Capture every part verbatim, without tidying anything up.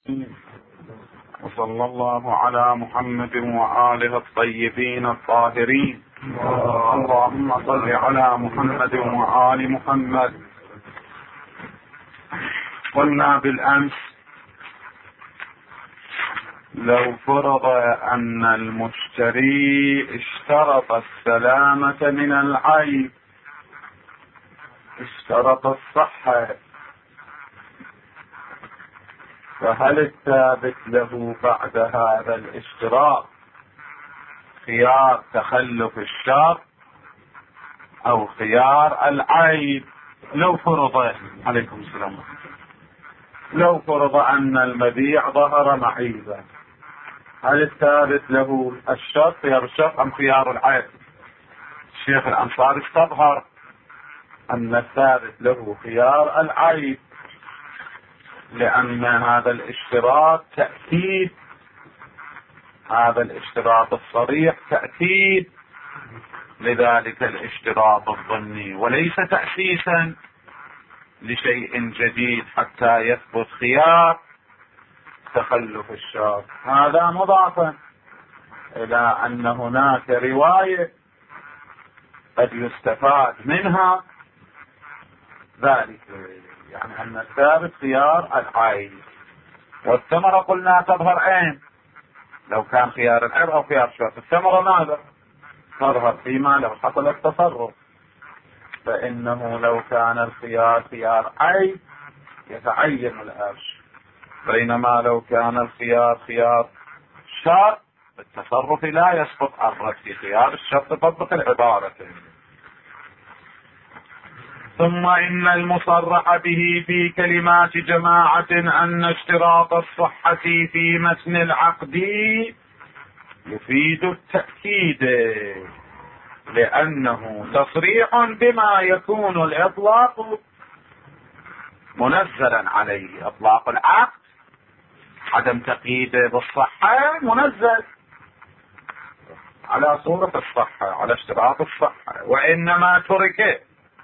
وصلى الله على محمد وآله الطيبين الطاهرين. اللهم صل على محمد وآل محمد. قلنا بالأمس لو فرض أن المشتري اشترط السلامة من العيب، اشترط الصحة، فهل الثابت له بعد هذا الاشتراط خيار تخلف الشرط أو خيار العيب؟ لو فرض عليكم السلام لو فرض أن المبيع ظهر معيبا، هل الثابت له الشرط خيار الشرط أم خيار العيب؟ الشيخ الأنصاري استظهر أن الثابت له خيار العيب، لأن هذا الاشتراط تأكيد، هذا الاشتراط الصريح تأكيد لذلك الاشتراط الظني، وليس تأسيسا لشيء جديد حتى يثبت خيار تخلف الشرط. هذا مضافا إلى أن هناك رواية قد يستفاد منها ذلك، يعني أن الثابت خيار العيب، والثمرة قلنا تظهر عين لو كان خيار العيب أو خيار الشرط. الثمرة ماذا؟ تظهر فيما لو حصل التصرف، فإنه لو كان الخيار خيار عيب يتعين الأرش، بينما لو كان الخيار خيار شرط التصرف لا يسقط الرد في خيار الشرط تطبق العبارة. ثم إن المصرح به في كلمات جماعة أن اشتراط الصحة في متن العقد يفيد التأكيد، لأنه تصريح بما يكون الإطلاق منزلا عليه. إطلاق العقد عدم تقييده بالصحة منزل على صورة الصحة، على اشتراط الصحة، وإنما ترك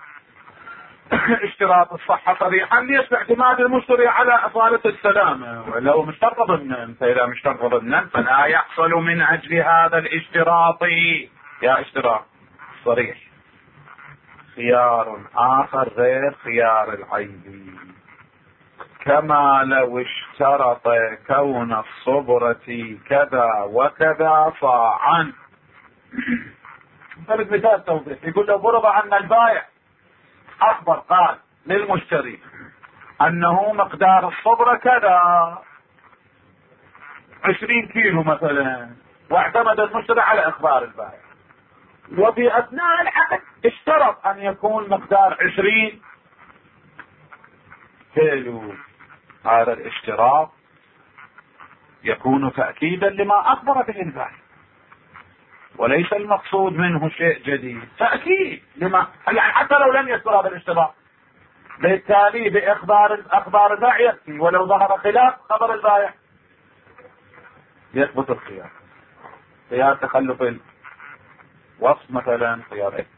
اشتراط الصحة صريحا ليصبح اعتماد المشتري على أصالة السلامة، ولو مشترط ضمنا، فإذا مشترط ضمنا فلا يحصل من أجل هذا الاشتراط يا اشتراط صريح خيار آخر غير خيار العيب، كما لو اشترط كون الصبرة كذا وكذا صاعا. مثل مثال توضيح، يقول لو فرض أن البائع أخبر قال للمشتري أنه مقدار الصبرة كذا عشرين كيلو مثلا، واعتمد المشتري على إخبار البائع، وفي أثناء العقد اشترط أن يكون مقدار عشرين كيلو. هذا الاشتراط يكون تأكيدا لما أخبر به البائع، وليس المقصود منه شيء جديد، تأكيد لما يعني حتى لو لم يذكر هذا الاشتراط، بالتالي بإخبار أخبار البائع يكفي، ولو ظهر خلاف خبر البائع يثبت الخيار. خيار تخلف الوصف مثلا، خيار إيه؟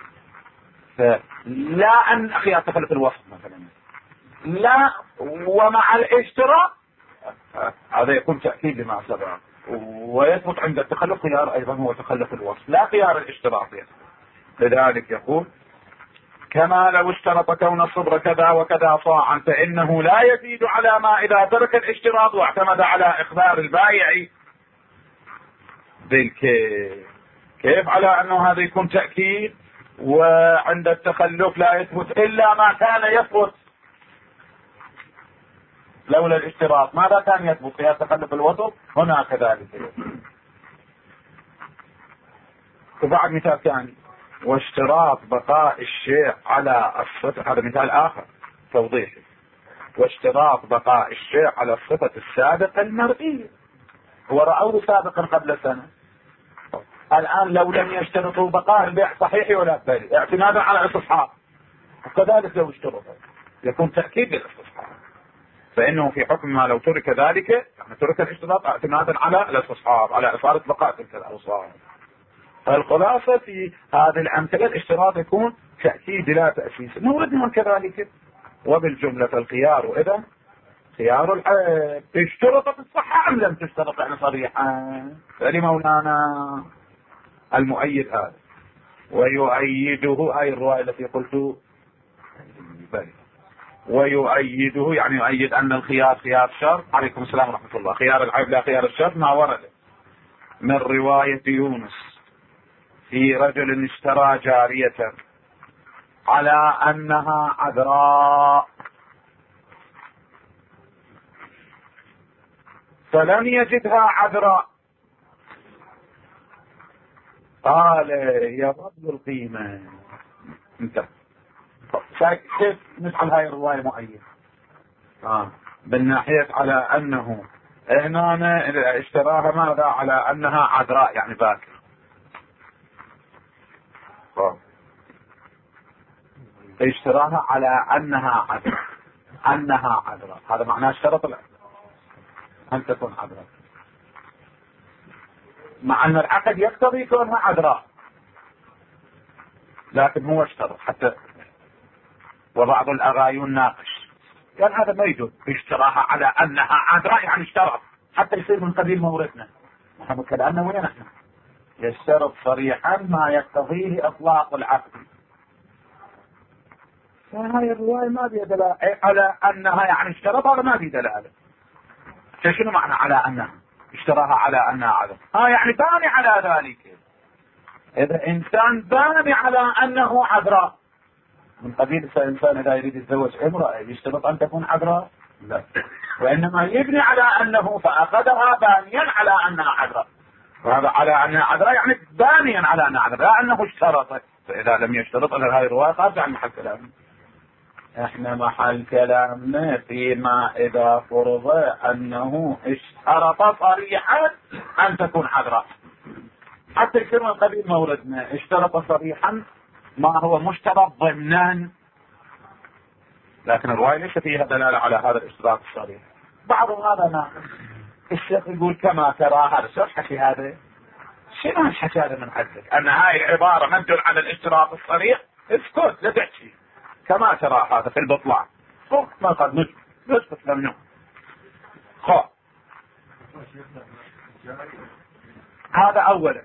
لا أن خيار تخلف الوصف مثلا لا، ومع الاشتراط هذا يكون تأكيد لما سبق، ويثبت عند التخلف خيار أيضا هو تخلف الوصف لا خيار الاشتراط. لذلك يقول كما لو اشترط كون الصبر كذا وكذا صاعا، فإنه لا يزيد على ما إذا ترك الاشتراط واعتمد على إخبار البائع بالكيف. كيف على أنه هذا يكون تأكيد، وعند التخلف لا يثبت إلا ما كان يثبت لولا الاشتراط. ماذا كان يثبت في تخلف الوصف؟ هنا كذلك. وبعد مثال ثاني، واشتراط بقاء الشيء على الصفة، هذا مثال آخر توضيحي، واشتراط بقاء الشيء على الصفة السابقة المرئية، هو رأوه سابقا قبل سنة، الآن لو لم يشترطوا بقاء البيع صحيح ولا بل اعتمادا على الاستصحاب، وكذلك لو اشترطوا يكون تأكيد للاستصحاب، فإنه في حكم ما لو ترك ذلك، يعني ترك الاشتراط اعتمادا على الاستصحاب، على إصالة بقاء تلك الأوصاف. فالخلاصة في هذه الأمثلة الاشتراط يكون تأكيد لا تأسيس، نوردهم كذلك. وبالجملة الخيار إذا خيار العيب اشترطت الصحة أم لم تشترط يعني صريحا؟ فلمولانا المؤيد هذا. ويؤيده هاي الرواية التي قلت ويؤيده يعني يؤيد أن الخيار خيار شرط. عليكم السلام ورحمة الله. خيار العيب لا خيار الشرط ما ورد من رواية يونس في رجل اشترى جارية على أنها عذراء فلم يجدها عذراء، قال يرد القيمة. انت كيف نفعل هاي الرواية مؤيد؟ آه. بالناحية على أنه هنا اشتراها ماذا؟ على أنها عذراء يعني باكر. آه. اشتراها على أنها عذراء، أنها عذراء هذا معناه اشترط أن تكون عذراء، مع أن العقد يقتضي كونها عذراء لكن هو اشترط حتى. وبعض الأغايون ناقش قال يعني هذا ما يجوز، اشتراها على أنها عذراء يعني اشترط حتى يصير من قبيل مورثنا. نحن كلامنا وين نحن؟ يشترط صريحا ما يقتضيه إطلاق العقد. فهاي الرواية ما بها دلالة على أنها يعني اشترط، هذا ما بها دلالة. شنو معنى على أنها اشتراها على أنها عذراء؟ ها يعني باني على ذلك. إذا إنسان باني على أنه عذراء من قبيل الإنسان إذا يريد يتزوج امرأة يشترط أن تكون عذراء؟ لا، وإنما يبني على أنه فأخذها بانيا على أنها عذراء، وهذا على أنها عذراء يعني بانيا على أنها عذراء لا أنه اشترط. فإذا لم يشترط إذا هذه الرواية خارجة عن محل كلامنا. احنا محل كلامنا فيما إذا فرض أنه اشترط صريحا أن تكون عذراء حتى يصير من قبيل موردنا. اشترط صريحا ما هو مشترط ضمنا، لكن الرواية ليس فيها دلالة على هذا الاشتراط الصريح. بعضهم هذا ناقص. الشيخ يقول كما ترى هذا شو الحكي هذا؟ شنو الحكي هذا من عندك؟ أن هاي العبارة مدل على الاشتراط الصريح؟ اسكت لا تحكي. كما ترى هذا في البطلان ما قد نجم نسبة ممنوع. خو هذا أولا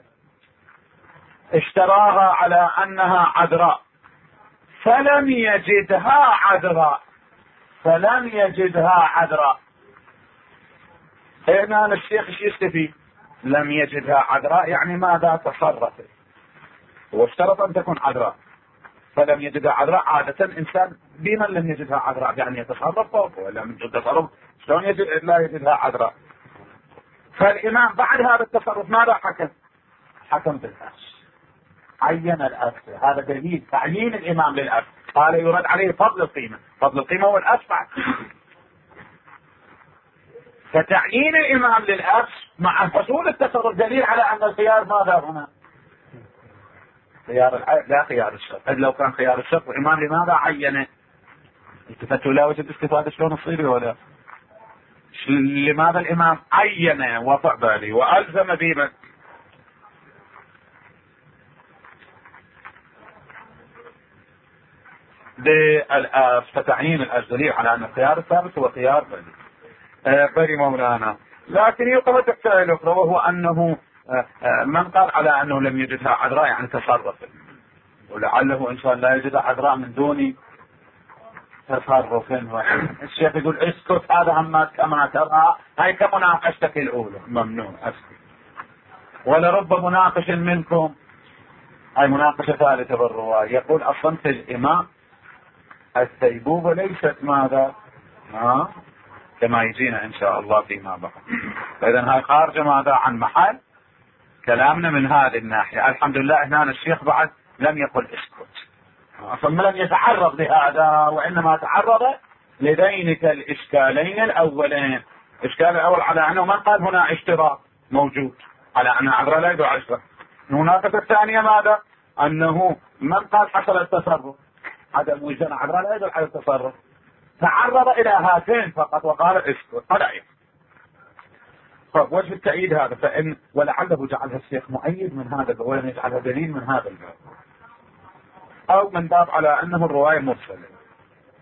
اشتراها على أنها عذراء فلم يجدها عذراء، فلم يجدها عذراء. هنا الشيخ ايش يستفيد؟ لم يجدها عذراء يعني ماذا؟ تصرفت واشترط أن تكون عذراء فلم يجدها عذراء. عادة إنسان بمن لم يجدها عذراء يعني يتصرف فوق ولا من جد تصرف شلون يجد لا يجدها عذراء. فالإمام بعد هذا التصرف ماذا حكم؟ حكم بالأفس، عين الأفس. هذا دليل تعيين الإمام للأفس. قال يرد عليه فضل القيمة، فضل القيمة هو الأسبع. فتعيين الإمام للأفس مع حصول التصرف دليل على أن الخيار ماذا هنا؟ خيار العيب لا خيار الشرط. لو كان خيار الشرط الإمام لماذا عينه؟ التفتوا لا وجد استفادة شلون تصير ولا لماذا الإمام عين وضع بالي وألزم بما بالأف. فتعيين الدليل على أن الخيار الثابت هو خيار بالي آه بالي مولانا. لكن يقوم تحتاج الأخرى وهو أنه آه آه من قال على أنه لم يجدها عذراء يعني تصرف، ولعله إنسان لا يجدها عذراء من دون تصرف. الشيخ يقول اسكت هذا هم كما ترى هاي كمناقشتك الأولى ممنوع اسكت. ولرب مناقش منكم هاي مناقشة ثالثة بالرواية. يقول أصلا في الإمام السيبوبة ليست ماذا؟ ها؟ كما يجينا إن شاء الله فيما بعد. فإذا هاي خارجة ماذا عن محل كلامنا من هذه الناحية. الحمد لله هنا الشيخ بعد لم يقل اسكت، ثم لم يتعرض لهذا وإنما تعرض لذينك الإشكالين الأولين. الإشكال الأول على أنه من قال هنا اشتراط موجود على أن عذراء لا يدل على اشتراط. المناقشة الثانية ماذا؟ أنه من قال حصل التصرف عدم وجود عذراء لا يدل على التصرف. تعرض إلى هاتين فقط وقال اسكت. هذا طيب وجه التأييد هذا فإن ولعله جعلها الشيخ مؤيد من هذا وين يجعلها دليل من هذا الباب، أو من باب على أنه الرواية مرسلة.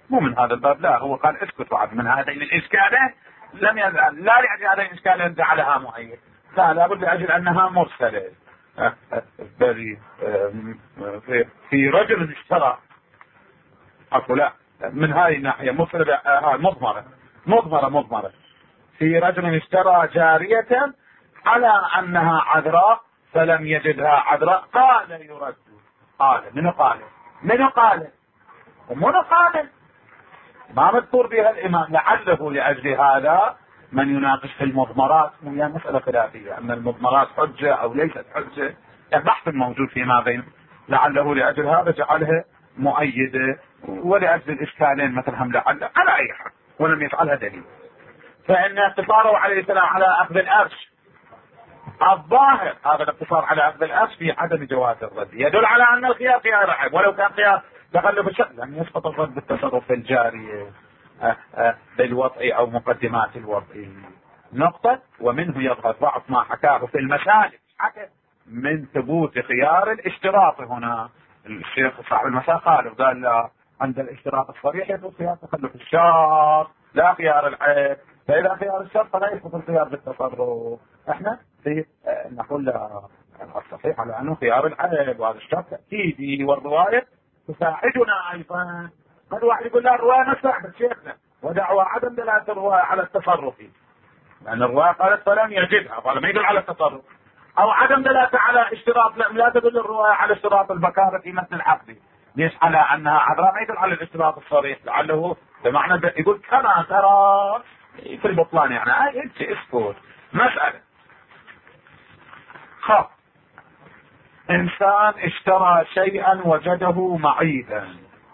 مو من هذا الباب، لا، هو قال اسكت بعد من هذين الإشكالين لم يزال، لا لأجل هذين الإشكالين جعلها مؤيد، لا، لابد لأجل أنها مرسلة. بل في رجل اشترى، عفوا لا، من هذه الناحية مرسلة مضمرة مضمرة مضمرة في رجل اشترى جارية على أنها عذراء فلم يجدها عذراء، قال يرد. قال منو قال منو قال ومنو قال ما مذكور بها الإمام، لعله لأجل هذا من يناقش في المضمرات، هي مسألة خلافية أن المضمرات حجة أو ليست حجة، البحث موجود فيما بين، لعله لأجل هذا جعلها مؤيدة، ولأجل الإشكالين مثلا هم لعل على أي حال، ولم يفعلها دليل. فإن اقتصاره عليه السلام على أخذ الأرش الظاهر، هذا الاقتصار على أخذ الأرش في عدم جواز الرد، يدل على أن الخيار خيار رحب، ولو كان خيار تغلب الشأن لم يسقط الرد بالتصرف الجاري بالوضع أو مقدمات الوضع. نقطة. ومنه يظهر ضعف ما حكاه في المسالك حكى من ثبوت خيار الاشتراط. هنا الشيخ صاحب المساء قال قال لا، عند الاشتراط الصريح يدل خيار تخلف الشرط لا خيار العيب، فإذا خيار الشرط فلا يسقط الخيار بالتصرف. احنا في نقول لا، الصحيح على أنه خيار العيب، وهذا الشرط تأكيدي، والرواية تساعدنا أيضا. قد واحد يقول لا، الرواية ما ساعدت شيخنا، ودعوى عدم دلالة الرواية على التصرف، لأن الرواية قالت فلم يجدها، قال ما يدل على التصرف، أو عدم دلالة على اشتراط، لا, لا تدل الرواية على اشتراط البكارة في متن العقد، ليش على أنها عذراء ما يدل على الاشتراط الصريح، لعله بمعنى يقول كما ترى في البطلان، يعني هاي انت اسكت. مسألة خاف إنسان اشترى شيئا وجده معيبا،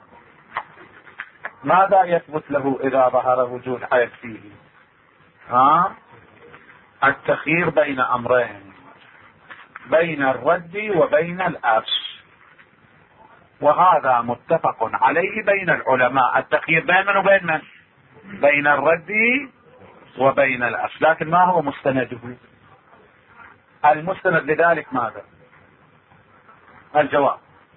ماذا يثبت له إذا ظهر وجود عيب فيه؟ ها؟ التخيير بين أمرين، بين الرد وبين الأرش، وهذا متفق عليه بين العلماء، التخيير بين من وبين من؟ بين الرد وبين الأرش. لكن ما هو مستنده؟ المستند لذلك ماذا؟ الجواب.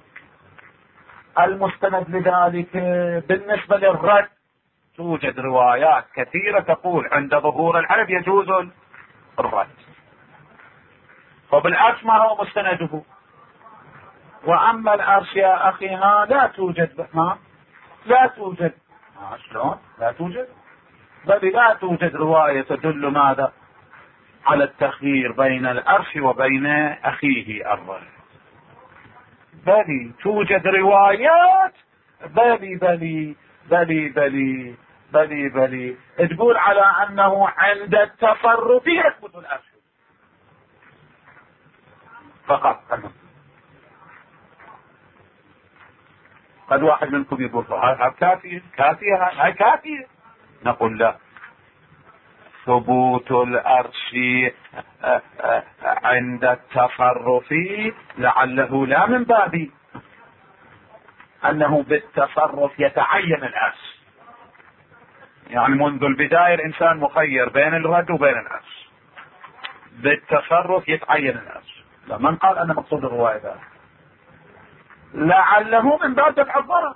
المستند لذلك بالنسبة للرد توجد روايات كثيرة تقول عند ظهور العيب يجوز الرد، وبالعكس ما هو مستنده. وأما الأرش يا أخيها لا توجد، ما لا توجد. شلون لا توجد؟ بل لا توجد رواية تدل ماذا؟ على التخيير بين الأرش وبين أخيه الرد. بل توجد روايات بلي بلي بلي بلي بلي بلي تقول على أنه عند التصرف يثبت الأرش فقط. قد واحد منكم يقول هاي كافية كافية هاي كافية، نقول لا، ثبوت الأرش عند التصرف لعله لا من باب أنه بالتصرف يتعين الأرش، يعني منذ البداية الإنسان مخير بين الرد وبين الأرش، بالتصرف يتعين الأرش. من قال أن مقصود الرواية ذلك؟ لعله من باب دفع الضرر،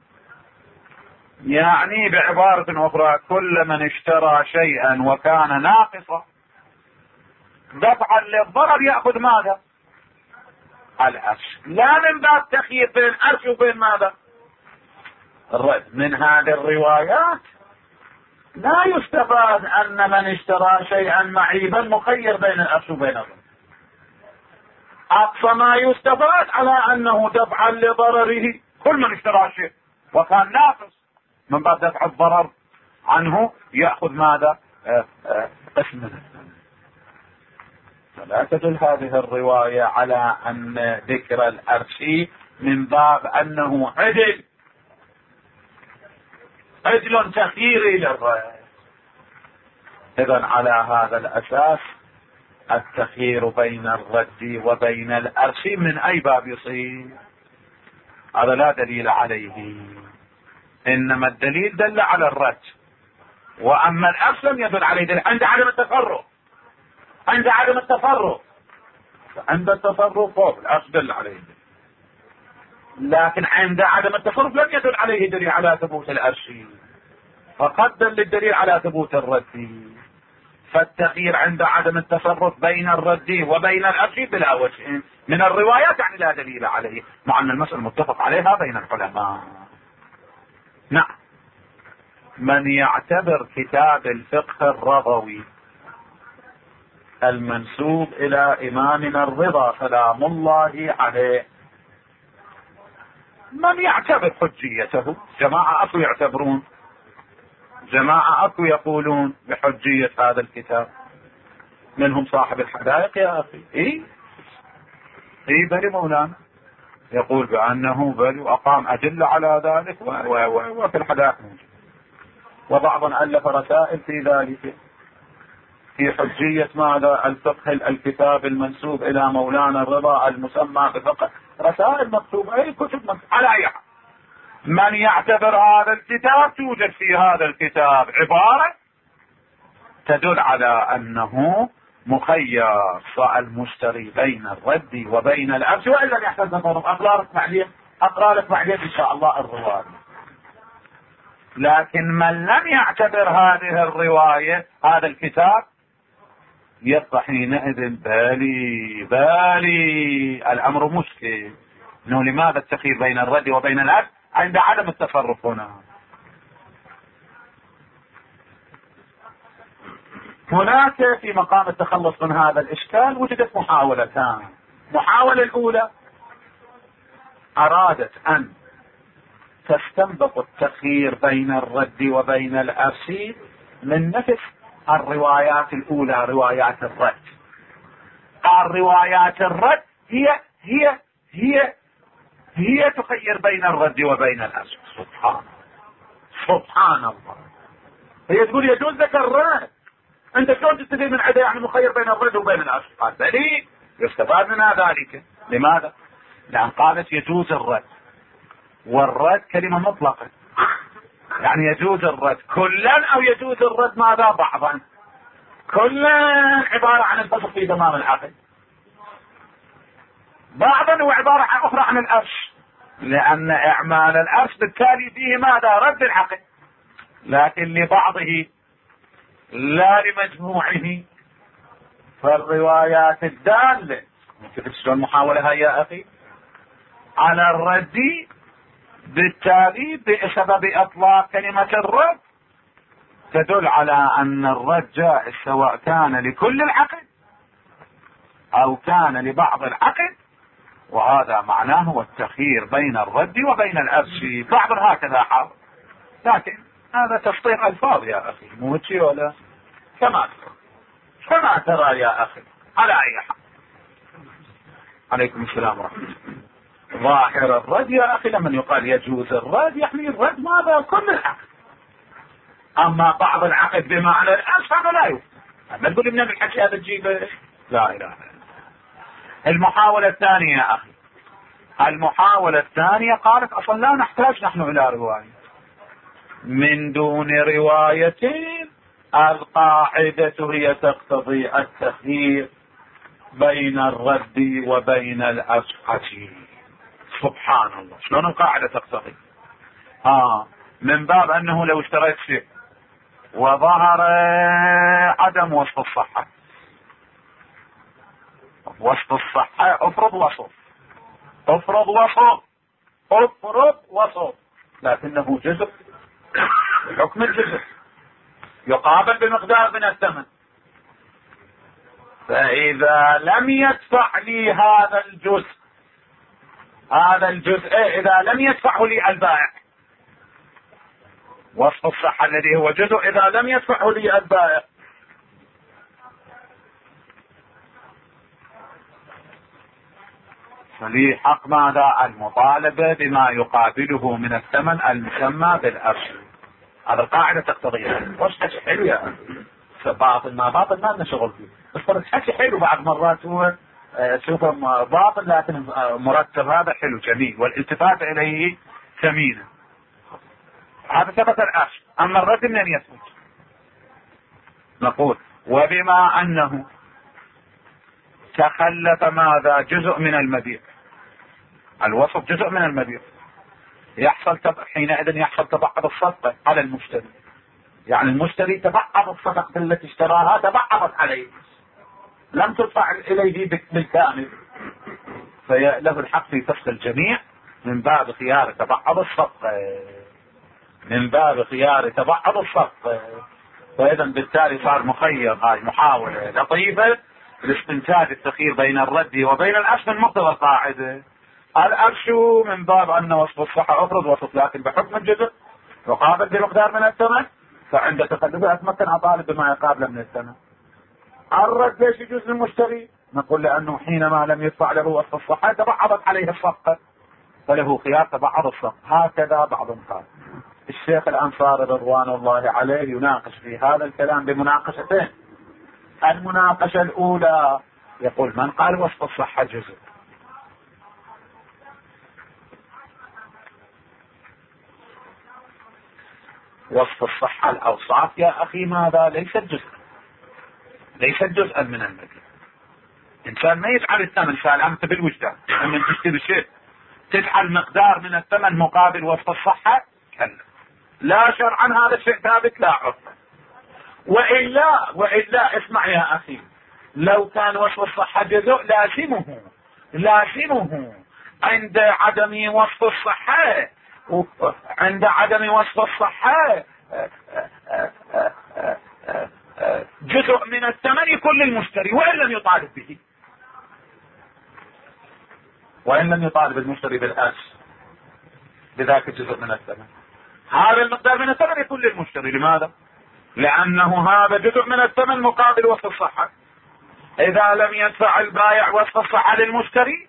يعني بعبارة أخرى كل من اشترى شيئا وكان ناقصا دفعا للضرر يأخذ ماذا؟ الأرش، لا من باب تخيير بين الأرش وبين ماذا؟ الرد. من هذه الروايات لا يستفاد أن من اشترى شيئا معيبا مخير بين الأرش وبين الرد، أقصى ما يستفاد على أنه دفعا لضرره، كل من اشترى شيء وكان ناقص من باب دفع الضرر عنه يأخذ ماذا؟ قسم. فلا تدل هذه الرواية على أن ذكر الأرش من باب أنه عدل عدل تخييري للرد. إذن على هذا الأساس التخيير بين الرد وبين الأرش من أي باب يصير؟ هذا لا دليل عليه، إنما الدليل دل على الرد، وأما الأرش لم يدل عليه دليل عند عدم التصرف، عند عدم التصرف عند التصرف فوق الأرش دل عليه. لكن عند عدم التصرف لم يدل عليه دليل على ثبوت الأرشي، فقد دل الدليل على ثبوت الرد. فالتغيير عند عدم التصرف بين الرد وبين الأرشي بلا وجه من الروايات، يعني لا دليل عليه، مع أن المسألة متفق عليها بين العلماء. نعم. من يعتبر كتاب الفقه الرضوي المنسوب إلى إمامنا الرضا سلام الله عليه، من يعتبر حجيته، جماعة أكو يعتبرون، جماعة أكو يقولون بحجية هذا الكتاب، منهم صاحب الحدائق يا أخي. إيه إيه بل مولانا يقول بأنه بل وأقام أدلة على ذلك، وفي الحدائق موجود، وبعضا ألف رسائل في ذلك في حجية ماذا؟ الفقه الكتاب المنسوب إلى مولانا الرضا المسمى بفقه، رسائل مكتوبة، أي كتب مكتوبة. على أي حال، من يعتبر هذا الكتاب توجد في هذا الكتاب عبارة تدل على أنه مخير المشتري بين الرد وبين الأرش، وإلا لم يحتاج نظرهم. أقرأ لك بعدين أقرأ لك بعدين إن شاء الله الرواية. لكن من لم يعتبر هذه الرواية هذا الكتاب يبقى حينئذ بالي بالي الأمر مشكل، إنه لماذا التخيير بين الرد وبين الأرش عند عدم التصرف هنا؟ هناك في مقام التخلص من هذا الإشكال وجدت محاولتان. المحاولة الأولى أرادت أن تستنبط التخيير بين الرد وبين الأرش من نفس الروايات الأولى، روايات الرد. الروايات الرد هي هي هي هي تخير بين الرد وبين الأرش. سبحان سبحان الله. هي تقول يجوز لك الرد، انت شلون تستفيد من عدا يعني مخير بين الرد وبين الأرش؟ قال بلي يستفاد منها ذلك. لماذا؟ لأن قالت يجوز الرد، والرد كلمة مطلقة، يعني يجوز الرد كلا أو يجوز الرد ماذا؟ بعضا. كلا عبارة عن الفسق في تمام العقد، بعضا هو عبارة عن أخرى عن الأرش، لأن إعمال الأرش بالتالي فيه ماذا؟ رد العقد، لكن لبعضه لا لمجموعه. فالروايات الدالة شو المحاولة هاي يا أخي على الرد بالتالي بسبب إطلاق كلمة الرد تدل على أن الرد جائز سواء كان لكل العقد أو كان لبعض العقد، وهذا معناه هو التخيير بين الرد وبين الأرش. بعض هكذا حاول، لكن هذا تسطير ألفاظ يا أخي، مو شيء ولا كما كما ترى يا أخي. على أي حال، عليكم السلام ورحمة الله. ظاهر الرد يا أخي لما يقال يجوز الرد يعني الرد ماذا؟ كل العقد. أما بعض العقد بمعنى الأرش هذا لا يوجد. ما تقول من الحكي هذا تجيبه؟ لا إله إلا الله. المحاولة الثانية يا أخي، المحاولة الثانية قالت أصلا لا نحتاج نحن إلى رواية، من دون رواية القاعدة هي تقتضي التخيير بين الرد وبين الأصحة. سبحان الله، شلون القاعدة تقتضي؟ آه من باب أنه لو اشتريت شيء وظهر عدم وصف الصحة، وصف الصحة افرض وصف افرض وصف افرض وصف لكنه جزء، حكم الجزء يقابل بمقدار من الثمن، فإذا لم يدفع لي هذا الجزء هذا الجزء إذا لم يدفعه لي البائع، وصف الصحة الذي هو جزء إذا لم يدفعه لي البائع فلي حق ماذا؟ المطالبة بما يقابله من الثمن المسمى بالأرش. هذا القاعدة تقتضيها. وش حكي حلو يا أخي، باطل ما باطل ما لنا شغل فيه، بس حكي حلو بعض مرات هو تشوفه باطل لكن مرتب، هذا حلو جميل والالتفات إليه ثمينة. هذا ثبت الأرش. أما الرد من يثبت؟ نقول وبما أنه تخلف ماذا؟ جزء من المبيع الوصف جزء من المبيع، يحصل تب... حينئذ يحصل تبعض الصفقة على المشتري، يعني المشتري تبعض الصفقة التي اشتراها تبعضت عليه، لم تدفع إليه بالكامل، فله الحق في فسخ الجميع من باب خيار تبعض الصفقة، من باب خيار تبعض الصفقة. فإذا بالتالي صار مخير، هاي محاولة لطيفة لاستنتاج التخيير بين الرد وبين الأرش من مقتضى القاعدة. الأرش من باب أن وصف الصحة أفرض وصف لكن بحكم الجزء يقابل بمقدار من الثمن، فعند تقدمه أتمكن أطالب بما يقابله من الثمن. الرد ليش يجوز للمشتري؟ نقول لأنه حينما لم يدفع له وصف الصحة تبعضت عليه الصفقة، فله خيار تبعض الصفقة. هكذا بعضهم قال. الشيخ الأنصاري رضوان الله عليه يناقش في هذا الكلام بمناقشتين. المناقشة الأولى يقول من قال وصف الصحة جزء؟ وصف الصحة الأوصاف يا أخي ماذا؟ ليست جزء، ليست جزءا من المبيع. إنسان ما يجعل الثمن سالمت بالوجدان لما تشتري شيء تجعل مقدار من الثمن مقابل وصف الصحة، كلا، لا شرعا هذا الشيء ثابت لا عرفا. وإلا وإلا اسمع يا أخي، لو كان وصف الصحة جزء لازمه لازمه عند عدم وصف الصحة عند عدم وصف الصحة جزء من الثمن يكون للمشتري وإن لم يطالب به، وإن لم يطالب المشتري بالأرش بذاك الجزء من الثمن. هذا المقدار من الثمن يكون للمشتري. لماذا؟ لأنه هذا جزء من الثمن مقابل وصف الصحة. إذا لم يدفع البائع وصف الصحة للمشتري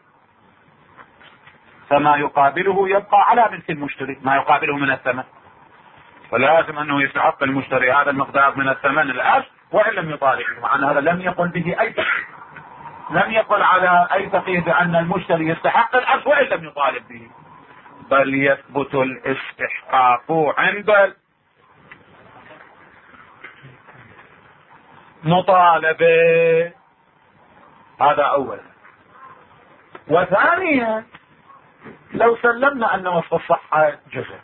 فما يقابله يبقى على ملك المشتري، ما يقابله من الثمن، فلازم أنه يستحق المشتري هذا المقدار من الثمن الأرش وإن لم يطالبه. مع أن هذا لم يقل به أي تقييد، لم يقل على أي تقييد أن المشتري يستحق الأرش وإن لم يطالب به، بل يثبت الاستحقاق عند مطالبه. هذا أولا. وثانيا لو سلمنا أن وصف الصحة جزء،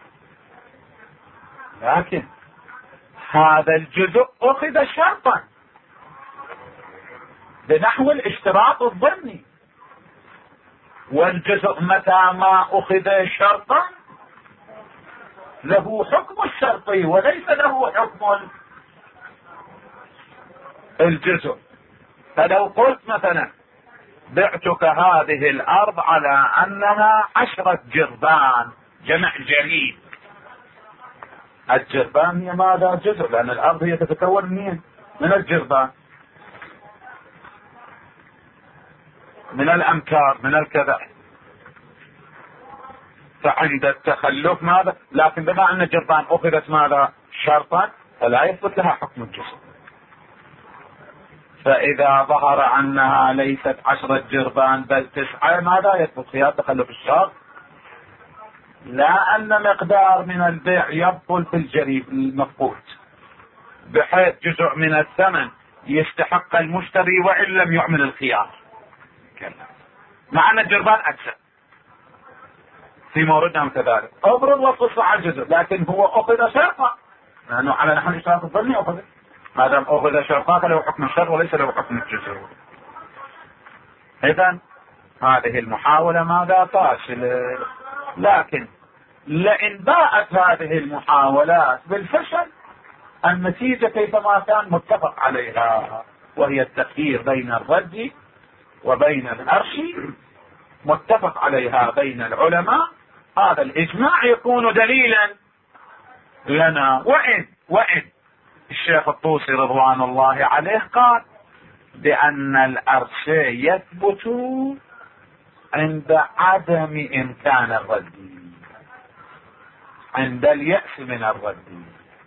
لكن هذا الجزء أخذ شرطا بنحو الاشتراط الضمني، والجزء متى ما أخذ شرطا له حكم الشرطي وليس له حكم الجزء. فلو قلت مثلا بعتك هذه الأرض على أنها عشرة جربان، جمع جريب، الجربان هي ماذا؟ جزء، لأن الأرض هي تتكون من من الجربان، من الأمتار، من الكذا. فعند التخلف ماذا؟ لكن بما أن الجربان أخذت ماذا؟ شرطا، فلا يثبت لها حكم الجزء. فإذا ظهر أنها ليست عشرة جربان بل تسعة، ماذا يثبت فيها؟ تخلف الشرط. لا أن مقدار من البيع يبطل في الجريب المفقود بحيث جزء من الثمن يستحق المشتري وإن لم يعمل الخيار، مع أن الجربان أكثر في موردنا كذلك. أفرض وصف الصحة جزء لكن هو أخذ شرطا، لأنه على نحو الاشتراط الظني أخذ، ما دام أخذ شرطا فله حكم الشرط وليس له حكم الجزء. إذن هذه المحاولة ماذا؟ فاشلة. لكن لئن باءت هذه المحاولات بالفشل النتيجة كيفما كان متفق عليها، وهي التخيير بين الرد وبين الأرش، متفق عليها بين العلماء. هذا الإجماع يكون دليلا لنا. وإن وإن الشيخ الطوسي رضوان الله عليه قال بأن الأرش يثبت عند عدم إمكان الرد، عند اليأس من الرد.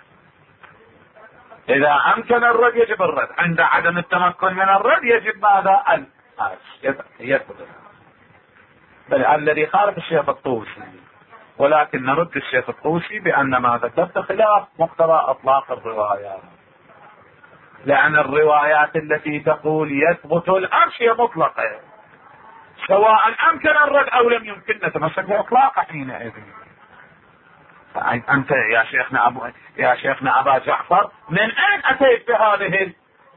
إذا أمكن الرد يجب الرد، عند عدم التمكن من الرد يجب ماذا؟ الأرش يثبت. بل الذي خالف الشيخ الطوسي، ولكن نرد الشيخ الطوسي بأن ما ذكرت خلاف مقتضى أطلاق الروايات، لأن الروايات التي تقول يثبت الأرش هي مطلقة، سواء أمكن الرد أو لم يمكن نتمسك بإطلاقه حينئذ. أنت يا شيخنا أبو يا شيخنا أبا جعفر من أين أتيت بهذه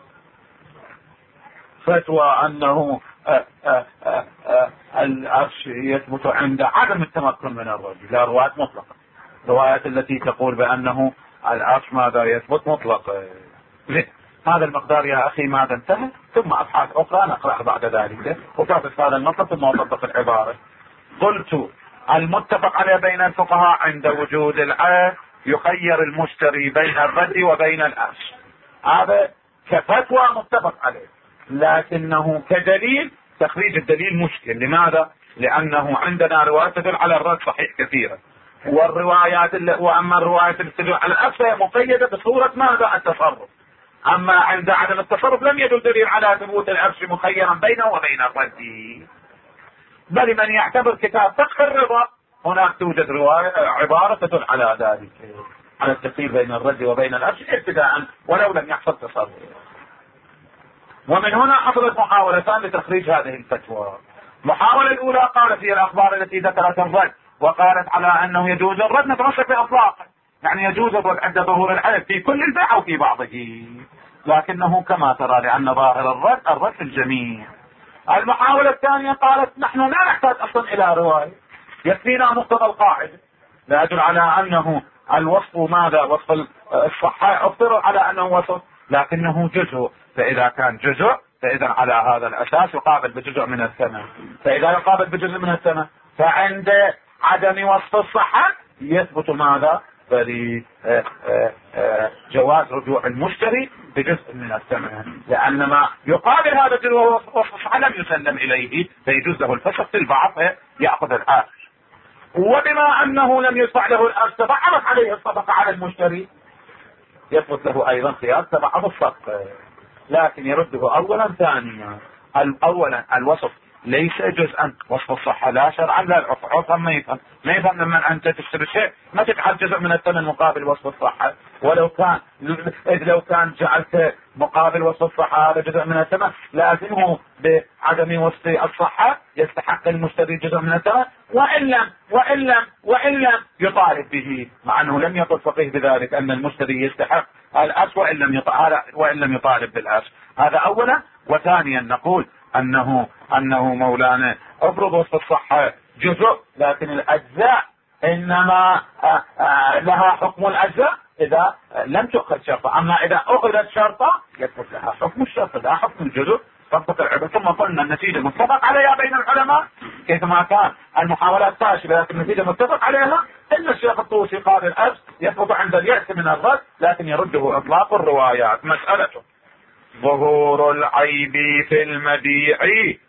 الفتوى أنه أه أه أه أه العرش يثبت عند عدم التمكن من الرجل؟ لا، روايات مطلقة، روايات التي تقول بأنه العرش ماذا يثبت مطلق. هذا المقدار يا أخي ماذا انتهى، ثم أبحاث أخرى نقرأ بعد ذلك وتعطف هذا المطلب ثم أطبق العبارة. قلت المتفق عليه بين الفقهاء عند وجود العين يخير المشتري بين الرد وبين الأرش. هذا كفتوى متفق عليه، لكنه كدليل تخريج الدليل مشكل. لماذا؟ لأنه عندنا روايات تدل على الرد صحيح كثيرة، والروايات اللي وأما الروايات اللي تدل على الأرش هي مقيدة بصورة ماذا؟ التصرف. أما عند عدم التصرف لم يدل دليل على ثبوت الأرش مخيرا بينه وبين الرد. بل من يعتبر كتاب فقه الرضا هناك توجد رواية عبارة تدل على ذلك، على التفصيل بين الرد وبين الأرش ابتداء ولو لم يحصل تصرف. ومن هنا حصلت محاولتان لتخريج هذه الفتوى. المحاولة الأولى قالت هي الأخبار التي ذكرت الرد وقالت على أنه يجوز الرد نتمسك بإطلاقه، يعني يجوز الرد عند ظهور العيب في كل البيع أو في بعضه، لكنه كما ترى لأن ظاهر الرد الرد في الجميع. المحاولة الثانية قالت نحن لا نحتاج أصلا إلى رواية، يكفينا مقتضى القاعدة، لا يدل على أنه الوصف ماذا وصف الصحة افترض على أنه وصف لكنه جزء، فإذا كان جزء فإذا على هذا الأساس يقابل بجزء من الثمن، فإذا يقابل بجزء من الثمن فعند عدم وصف الصحة يثبت ماذا؟ بل جواز رجوع المشتري بجزء من الثمن، لأن ما يقابل هذا الجزء وصف الصحة لم يسلم إليه فيجوز له الفسخ في البعض يأخذ الآخر. وبما أنه لم يدفع له الأرش تبعت عليه الصفقة على المشتري يثبت له أيضا خيار تبعض الصفقة، لكن يرده أولا ثانيا. أولا الوصف ليس جزءا، وصف الصحة لا شرعا لا العرف، عرفا ما يفهم ما يفهم لما أنت تشتري شيء ما تجعل جزء من الثمن مقابل وصف الصحة، ولو كان لو كان جعلت مقابل وصف الصحة هذا جزء من الثمن لازمه بعدم وصف الصحة يستحق المشتري جزء من الثمن، وإن لم وإن لم وإن لم يطالب به، مع أنه لم يقل فقيه بذلك أن المشتري يستحق الأرش وإن لم يطالب وإن لم يطالب بالأرش. هذا أولا. وثانيا نقول أنه أنه مولانا افرض وصف الصحة جزء لكن الأجزاء إنما آآ آآ لها حكم الأجزاء إذا لم تؤخذ شرطة، أما إذا أخذت شرطة يثبت لها حكم الشرطة، لها حكم الجزء ضبط العبء. ثم قلنا النتيجة متفق عليها بين العلماء كيفما كان المحاولات فاشلة لكن النتيجة متفق عليها. إن الشيخ الطوسي قال الأرش يثبت عند اليأس من الرد لكن يرده إطلاق الروايات. مسألته ظهور العيب في المبيع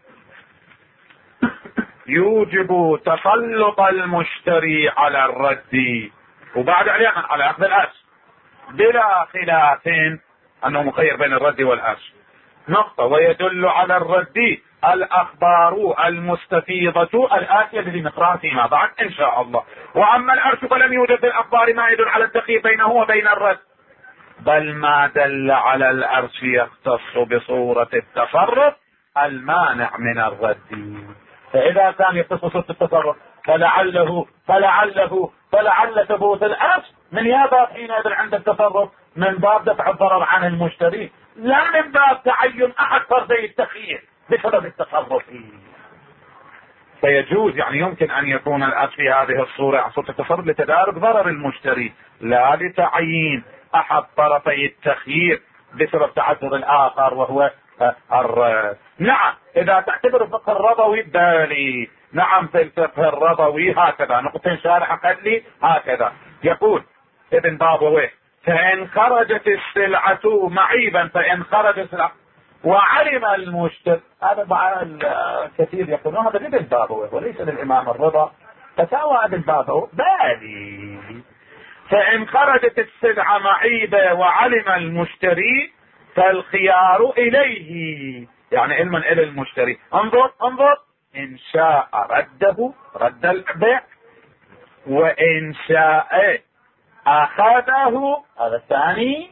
يوجب تسلط المشتري على الرد وبعد عليه على أخذ الأرش بلا خلاف أنه مخير بين الرد والأرش. نقطة. ويدل على الرد الأخبار المستفيضة الآتية الذي نقرأها فيما بعد إن شاء الله. وأما الأرش فلم يوجد في الأخبار ما يدل على التخيير بينه وبين الرد، بل ما دل على الأرش يختص بصورة التصرف المانع من الرد. فإذا كان يختص بصورة التصرف فلعله فلعله فلعل ثبوت الأرش من يابا حينئذ عند التصرف من باب دفع الضرر عن المشتري لا من باب تعين أحد فردي التخيير بسبب التصرف. فيجوز يعني يمكن أن يكون الأرش في هذه الصورة صورة التصرف لتدارك ضرر المشتري لا لتعيين أحد طرفي التخيير بسبب تعذر الآخر وهو الرد. نعم إذا تعتبر الفقه الرضوي بالي، نعم في الفقه الرضوي هكذا نقطتين شارح قال لي هكذا يقول ابن بابويه فإن خرجت السلعة معيبا فإن خرجت السلعة وعلم المشتري. هذا بعض كثير يقولون هذا ابن بابويه وليس للإمام الرضا، فتاوى ابن بابويه بالي. فإن خرجت السلعة معيبة وعلم المشتري فالخيار إليه، يعني علما إلى المشتري. انظر انظر إن شاء رده رد البيع وإن شاء أخذه هذا الثاني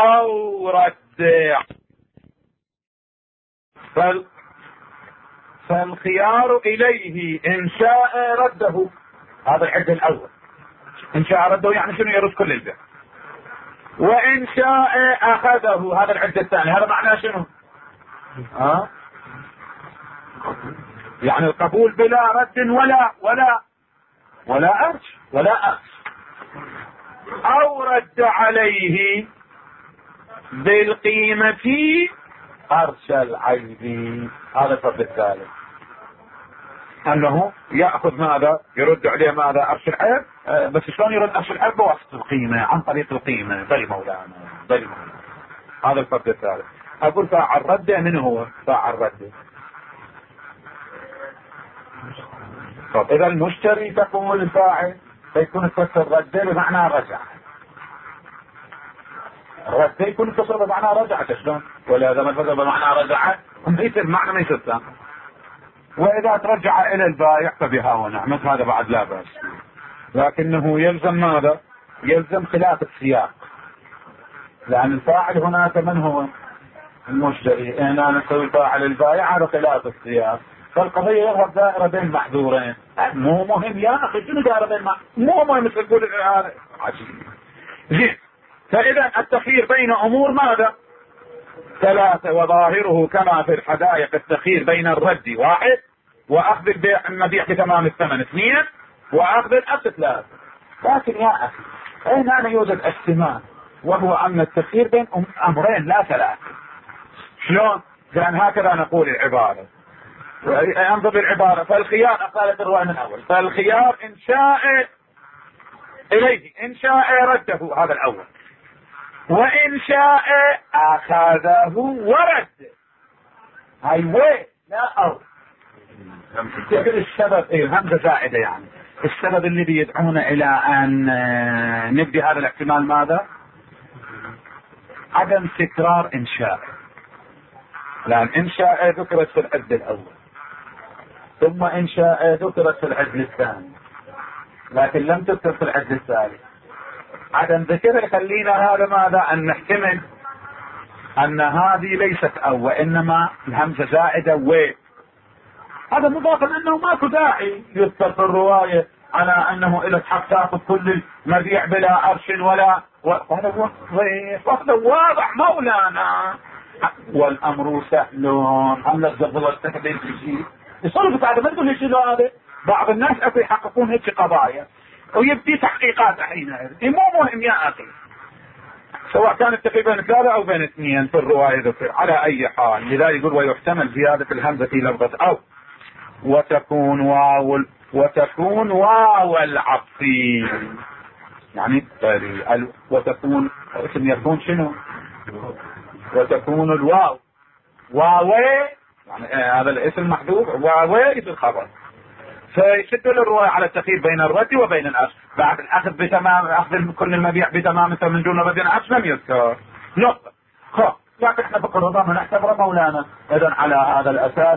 أو رد. فالخيار إليه إن شاء رده، هذا الحد الأول. إن شاء رده يعني شنو؟ يرد كل البيع. وإن شاء أخذه، هذا الحد الثاني. هذا معناه شنو؟ ها؟ يعني القبول بلا رد ولا ولا ولا أرش ولا أرش. أو رد عليه بالقيمة أرش العيب. هذا الفرق الثالث، أنه يأخذ ماذا؟ يرد عليه ماذا؟ أرش العيب. أه بس شلون يرد أرش العيب؟ بواسطة القيمة، عن طريق القيمة. بل مولانا بل مولانا. هذا الفرق الثالث. أقول فاعل رده من هو؟ فاعل رده. طب إذا المشتري تقول الفاعل فيكون الكسر رده بمعنى رجع. رد يكون الكسر بمعنى رجع. شلون؟ ولا إذا ما الكسر بمعنى رجع يصير معنى ما يصير ثاني. وإذا ترجع إلى البائع فبها ونعمت، هذا بعد لا بأس. لكنه يلزم ماذا؟ يلزم خلاف السياق، لأن الفاعل هناك من هو؟ المشتري. هنا نسوي الفاعل البائع، هذا خلاف السياق. فالقضية يظهر دائرة بين محذورين. مو مهم يا أخي شنو دائرة بين محذورين؟ مو مهم تقول هذا عجيب. زين. فإذا التخيير بين أمور ماذا؟ ثلاثة، وظاهره كما في الحدائق التخيير بين الرد واحد، وأخذ البيع المبيع بتمام الثمن اثنين، وأخذ الأصل ثلاثة. لكن يا أخي هنا يوجد احتمال، وهو أن التخيير بين أمرين لا ثلاثة. شلون؟ لأن هكذا نقول العبارة. انظر العبارة. فالخيار، قالت الرواية من أول، فالخيار إن شاء إليه إن شاء رده، هذا الأول. وإن شاء أخذه ورد. هاي وين لا أو السبب إيه؟ الهمزة زائدة يعني. السبب اللي بيدعونا إلى أن نبدي هذا الاحتمال ماذا؟ عدم تكرار إن شاء. لأن إن شاء ذكرت في العد الأول، ثم إن شاء ذكرت في العد الثاني، لكن لم تذكر في العد الثالث. عدم ذكرها يخلينا هذا ماذا؟ أن نحتمل أن هذه ليست أو، وإنما الهمزة زائدة و. هذا مضاف أنه ماكو داعي يذكر في الرواية على أنه إلى حق تأخذ كل المبيع بلا أرش ولا و... هذا هذا واضح مولانا. والأمر سهل. هم لا تقدر التكبير في شيء يصرف هذا. ما تقول لي شنو هذا؟ بعض الناس أكو يحققون هيك قضايا ويبدي تحقيقات حينئذ. مو مهم يا أخي، سواء كانت تقريبا ثلاثة أو بين اثنين في الرواية ذكر. على أي حال لذا يقول ويحتمل زيادة الهمزة في لفظة أو، وتكون واو وتكون واو العطف يعني ال... وتكون اسم يكون شنو؟ وتكون الواو واو يعني هذا الاسم محذوف، واو يصير خبر. فيشد الرواية على التخيير بين الرد وبين الأصل. بعد الأخذ بتمام، أخذ كل المبيع بتمام من دون رد الأصل لم يذكر نقطة. خب لكن احنا فقر رضا نعتبر مولانا. إذن على هذا الأساس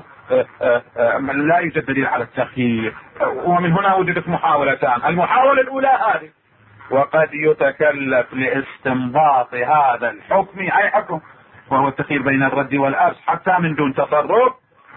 لا يوجد دليل على التخيير. ومن هنا وجدت محاولتان. المحاولة الأولى هذه، وقد يتكلف لاستنباط هذا الحكم أي حكم، وهو التخيير بين الرد والأرش حتى من دون تصرف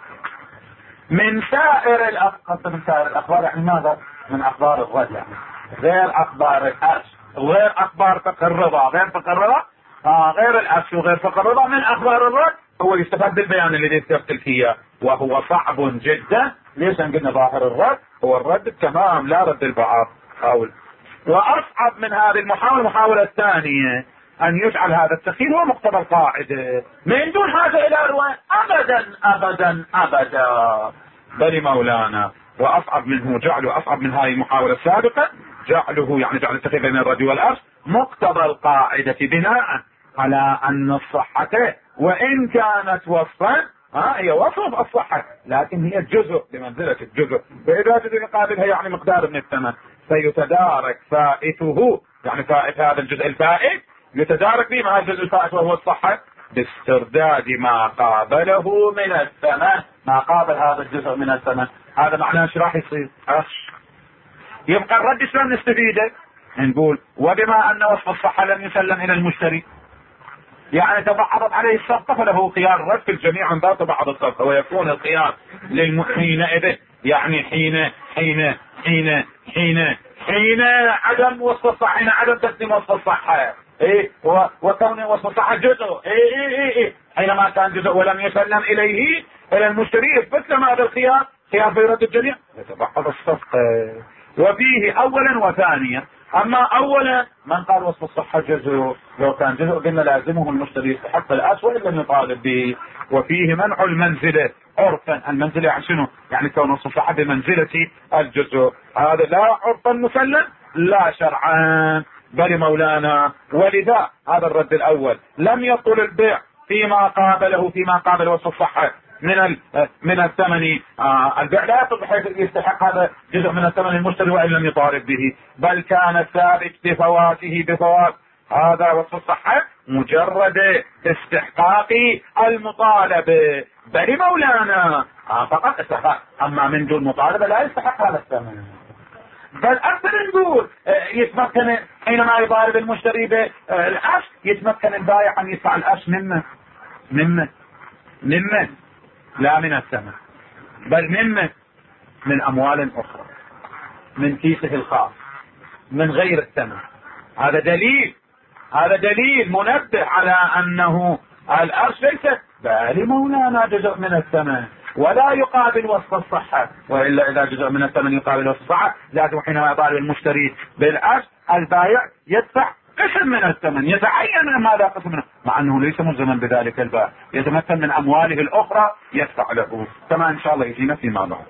من سائر الأخبار. من سائر الأخبار يعني ماذا؟ من أخبار الرد يعني غير أخبار الأرش، غير أخبار فقه الرضا، غير فقه الرضا آه غير الأرش وغير فقه الرضا. من أخبار الرد هو يستفاد بالبيان الذي ذكرت فيه، وهو صعب جدا. ليش؟ أن قلنا ظاهر الرد هو الرد تمام لا رد البعض. حاول. وأصعب من هذه المحاولة المحاولة الثانية، أن يجعل هذا التخيير هو مقتضى القاعدة من دون حاجة إلى رواية. أبدا أبدا أبدا بل مولانا. وأصعب منه جعله، أصعب من هذه المحاولة السابقة جعله، يعني جعل التخيير بين الرد والأرش مقتضى القاعدة بناء على أن الصحة وإن كانت وصفا ها هي وصف الصحة، لكن هي جزء بمنزلة الجزء. فإذا جزء يقابلها يعني مقدار من الثمن، فيتدارك فائته، يعني فائت هذا الجزء الفائت يتدارك به مع الجزء الفائت وهو الصحة باسترداد ما قابله من الثمن، ما قابل هذا الجزء من الثمن. هذا معناه ايش راح يصير؟ أخش. يبقى الرد شلون نستفيده؟ نقول وبما أن وصف الصحة لم يسلم إلى المشتري، يعني تبعضت عليه الصفقة فله خيار الرد في الجميع عن باب تبعض الصفقة، ويكون الخيار للم... حينئذ يعني حين حين حين حين حين عدم وصف الصحة، حين عدم تسليم وصف الصحة ايه و... وكون وصف الصحة جزء ايه ايه ايه ايه حينما كان جزء ولم يسلم اليه الى المشتري اثبت له هذا الخيار، خيار في رد الجميع يتبعض الصفقة. وفيه اولا وثانيا. اما اولا من قال وصف الصحة جزء، لو كان جزء قلنا لازمه المشتري يستحق الاس وان لم يطالب به. وفيه منع المنزلة عرفا، المنزلة يعني شنو؟ يعني كون وصف الصحة بمنزلة الجزء، هذا لا عرفا مسلم لا شرعا بل مولانا. ولذا هذا الرد الاول لم يطل البيع فيما قابله فيما قابل وصف الصحة من من الثمن. آه البيع لا يطلب بحيث يستحق هذا جزء من الثمن المشتري وان لم يطالب به، بل كان الثابت بفواته بفوات هذا وصف الصحة مجرد استحقاق المطالبة بل مولانا. آه فقط استحقاق، اما من دون مطالبة لا يستحق هذا الثمن. بل اكثر نقول يتمكن حينما يطالب المشتري بالاس يتمكن البائع ان يدفع الاس ممن ممن ممن لا من الثمن بل ممن من اموال اخرى من كيسه الخاص من غير الثمن. هذا دليل هذا دليل منبه على انه الارش ليس بل مولانا جزء من الثمن ولا يقابل وصف الصحة، وإلا إذا جزء من الثمن يقابل وصف الصحة لازم حينما يطالب المشتري بالأرش البائع يدفع قسم من الثمن، يتعين من ماذا قسم منه، مع أنه ليس ملزما بذلك البائع، يتمكن من أمواله الأخرى يدفع له كما إن شاء الله يجينا فيما بعد.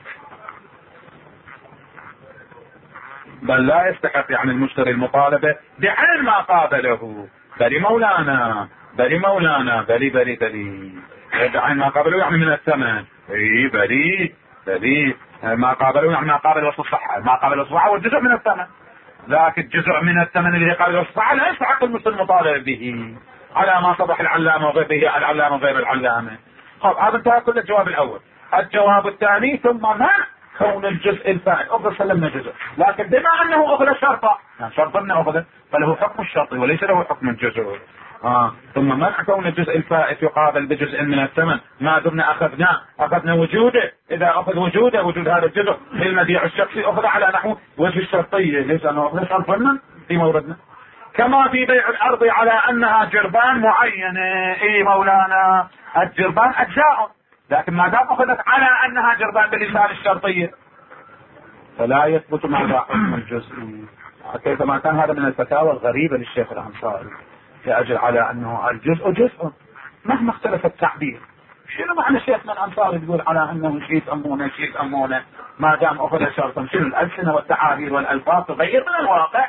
بل لا يستحق يعني المشتري المطالبة بعين ما قابله بل مولانا بل مولانا بل بل بل بعين ما قابله يعني من الثمن اي بلي بلي ما قابله يعني ما قابل وصف الصحة، ما قابل وصف الصحة والجزء من الثمن، ذاك الجزء من الثمن الذي قابل وصف الصحة لا يستحق المشتري المطالبة به على ما صبح العلامة وغير به العلامة وغير العلامة. طب هذا انتهى كل الجواب الاول. الجواب الثاني ثم ما كون الجزء الفائت أخذ سلمنا جزء، لكن بما أنه أخذ شرطا يعني شرطا أخذ فله حكم الشرط وليس له حكم الجزء. آه. ثم منع كون الجزء الفائت يقابل بجزء من الثمن ما دمنا أخذناه أخذنا وجوده، إذا أخذ وجوده وجود هذا الجزء في المبيع الشخصي أخذ على نحو وجه الشرطية، ليس أنه أخذ شرطا في موردنا. كما في بيع الأرض على أنها جربان معينة اي مولانا الجربان أجزاء، لكن ما دام أخذت على أنها جربان بلسان الشرطية فلا يثبت ماذا حكم الجزء. كيف ما كان هذا من الفتاوى الغريبة للشيخ الأنصاري يأجل على أنه الجزء جزء مهما اختلف التعبير. شنو معنى الشيخ الأنصاري يقول على أنه شيء أمونه شيء أمونه ما دام أخذ شرطا؟ شنو الألسنة والتعابير والألفاظ تغير من الواقع؟